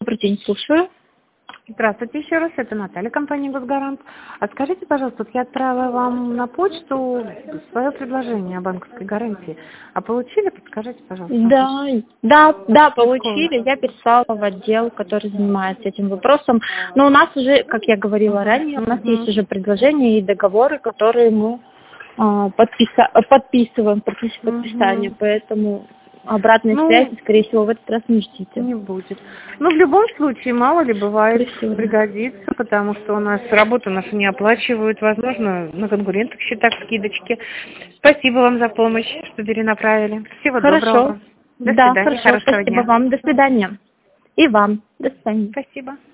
Добрый день, слушаю. Здравствуйте еще раз, это Наталья, компания «Госгарант». А скажите, пожалуйста, вот я отправила вам на почту свое предложение о банковской гарантии. А получили? Подскажите, пожалуйста. Да, получили. Я переслала в отдел, который занимается этим вопросом. Но у нас уже, как я говорила ранее, у нас есть уже предложения и договоры, которые мы подписываем в процессе подписания, поэтому обратной связи, скорее всего, в этот раз не ждите. Не будет. Ну, в любом случае, мало ли бывает, пригодится, потому что у нас работу нашу не оплачивают, возможно, на конкурентных счетах скидочки. Спасибо вам за помощь, что перенаправили. Всего доброго. До свидания, хорошего Спасибо дня. вам. До свидания. И вам. До свидания. Спасибо.